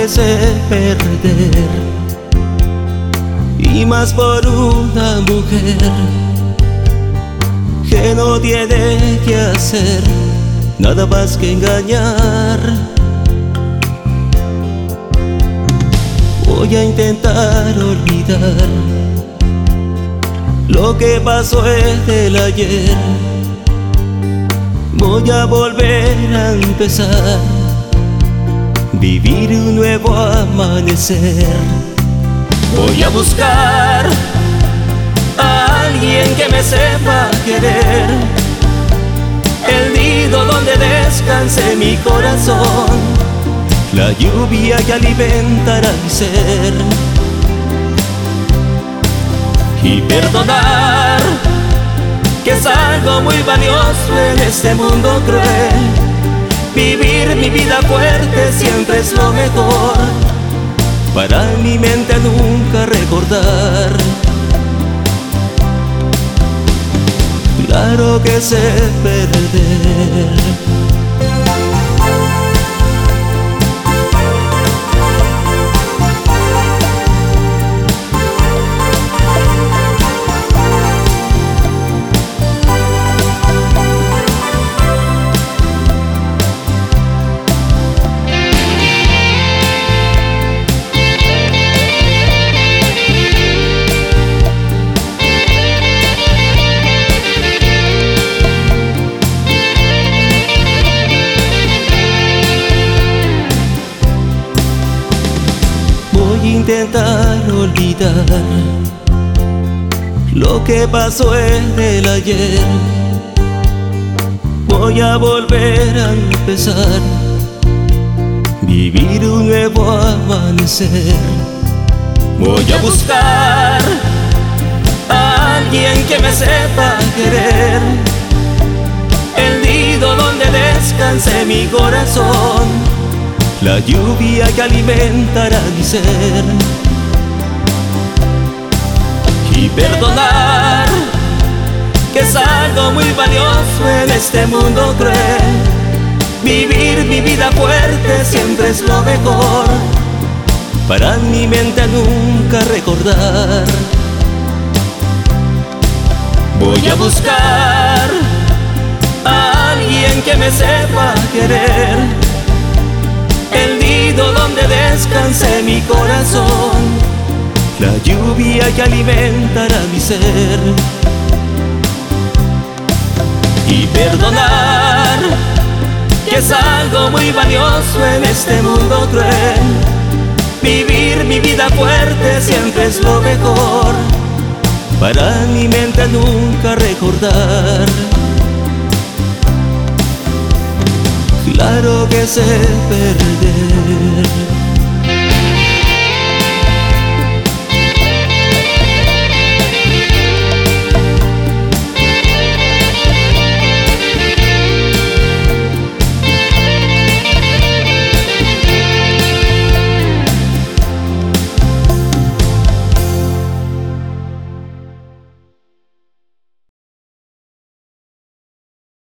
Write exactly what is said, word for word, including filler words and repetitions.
que sé perder, y más por una mujer que no tiene que hacer nada más que engañar. Voy a intentar olvidar lo que pasó en el ayer. Voy a volver a empezar, vivir un nuevo amanecer. Voy a buscar a alguien que me sepa querer, el nido donde descanse mi corazón, la lluvia que alimentará mi ser. Y perdonar, que es algo muy valioso en este mundo cruel. Vivir mi vida fuerte siempre es lo mejor, para mi mente nunca recordar. Claro que sé perder. Intentar olvidar lo que pasó en el ayer. Voy a volver a empezar, vivir un nuevo amanecer. Voy a buscar a alguien que me sepa querer, el nido donde descanse mi corazón, la lluvia que alimentará mi ser. Y perdonar, que es algo muy valioso en este mundo cruel. Vivir mi vida fuerte siempre es lo mejor, para mi mente nunca recordar. Voy a buscar a alguien que me sepa querer, el nido donde descanse mi corazón, la lluvia que alimentará mi ser. Y perdonar, que es algo muy valioso en este mundo cruel. Vivir mi vida fuerte siempre es lo mejor, para mi mente nunca recordar. Claro que sé perder.